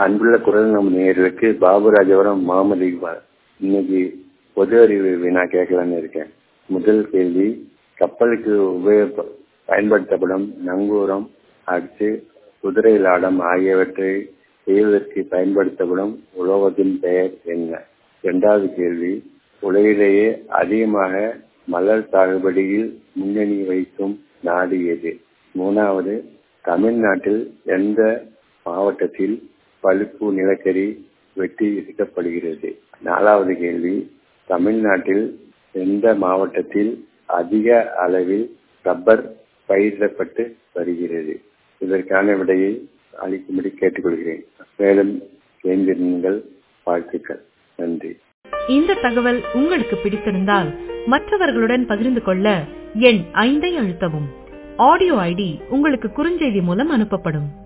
அன்புள்ள குரல் நம் நேயர்களுக்கு பாபுராஜபுரம் முகமது இக்பால். இன்னைக்கு பொது அறிவு வினா கேட்கலான்னு இருக்கேன். முதல் கேள்வி, கப்பலுக்கு பயன்படுத்தப்படும் நங்கூரம், அச்சு, குதிரை லாடம் ஆகியவற்றை செய்வதற்கு பயன்படுத்தப்படும் உலோகத்தின் பெயர் என்ன? இரண்டாவது கேள்வி, உலகிலேயே அதிகமாக மலர் சாகுபடியில் முன்னணி வைக்கும் நாடு எது? மூணாவது, தமிழ்நாட்டில் எந்த மாவட்டத்தில் பழுப்பு நிலக்கரி வெட்டி எடுக்கப்படுகிறது? நாலாவது கேள்வி, தமிழ்நாட்டில் எந்த மாவட்டத்தில் அதிக அளவில் ரப்பர் பயிரிடப்பட்டு வருகிறது? இதற்கான விடையை அளிக்கும்படி கேட்டுக்கொள்கிறேன். மேலும் கேந்திருங்கள். வாழ்த்துக்கள். நன்றி. இந்த தகவல் உங்களுக்கு பிடித்திருந்தால் மற்றவர்களுடன் பகிர்ந்து கொள்ள எண் 5 அழுத்தவும். ஆடியோ ஐடி உங்களுக்கு குறுஞ்செய்தி மூலம் அனுப்பப்படும்.